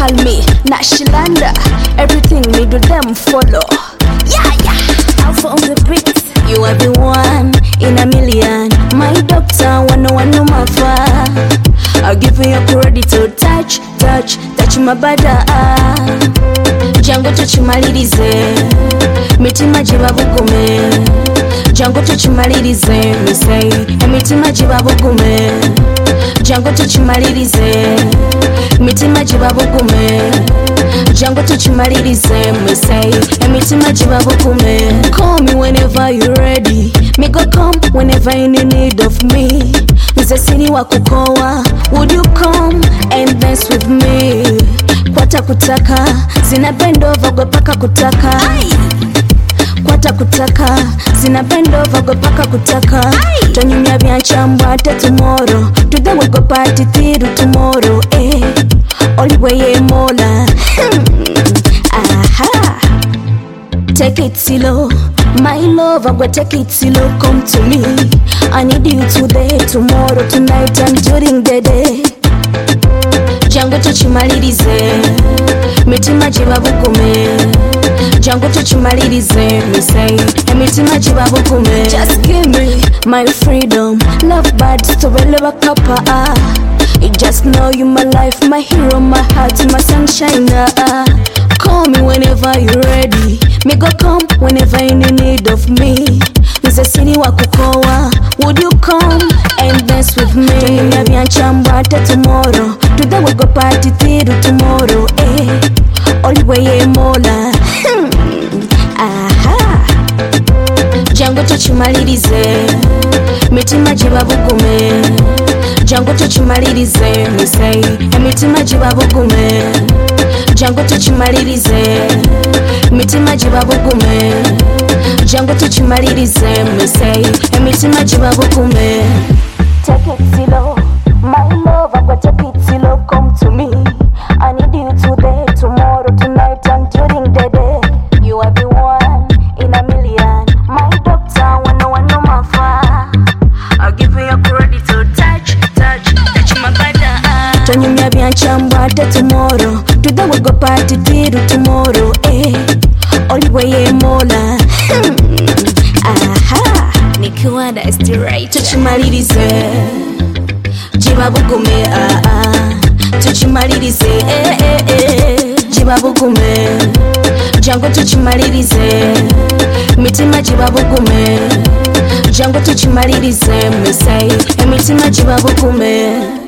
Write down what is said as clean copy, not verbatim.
call me Nashilanda. Everything me do them follow. Yeah. Alpha on the beat. You are the one in a million. My doctor, one no mafa. I'll give you your credit to touch my bada. Jango tuchimalirize, mitima jiba bugume. Jango tuchimalirize, me say, mitima jiba bugume. Jango tuchimalirize, mitima jiba bugume. Jango tuchimalirize, me say, mitima jiba bugume. Call me whenever you're ready. Me go come whenever you need of me. Nze sini wa kukoa, would you come and dance with me? Kwata kutaka, zina bend over go paka kutaka. Kwata kutaka, zina bend over go paka kutaka. Tonyumya byanchambwa ate tomorrow. Today we go party till tomorrow. Oliwe mola. Aha. Take it slow, my love, I'm gonna take it slow, come to me. I need you today, tomorrow, tonight and during the day. Jango tuchimalirize, mitima jiba bugume. Jango tuchimalirize, me say, mitima jiba bugume. Just give me my freedom, love bad, so we'll kappa. You just know you my life, my hero, my heart, my sunshine. Call me whenever you're ready. Me go come whenever you need of me. Nze sini wa kukoa, would you come and dance with me? Tonyumya byanchambwa ate tomorrow. Today we go party till tomorrow. Oliwe mola. Aha. Jango tuchimalirize, mitima jiba bugume. Jango tuchimalirize, me say, mitima jiba bugume. Jango tuchimalirize, mitima jiba bugume. Jango tuchimalirize, me say, mitima jiba bugume. Take it slow, my love, I'm gonna take it slow, come to me. I need you today, tomorrow, tonight and during the day. You are the one in a million. My doctor, one no mafa. I'll give you your credit to touch my bada. Tonyumya byanchambwa ate tomorrow. Today we go party till tomorrow. Oliwe mola. Aha. Nikiwanda is the right. Tuchimalirize, jiba bugume. Tuchimalirize, jiba bugume. Jango tuchimalirize, mitima jiba bugume. Jango tuchimalirize, me say, mitima jiba bugume.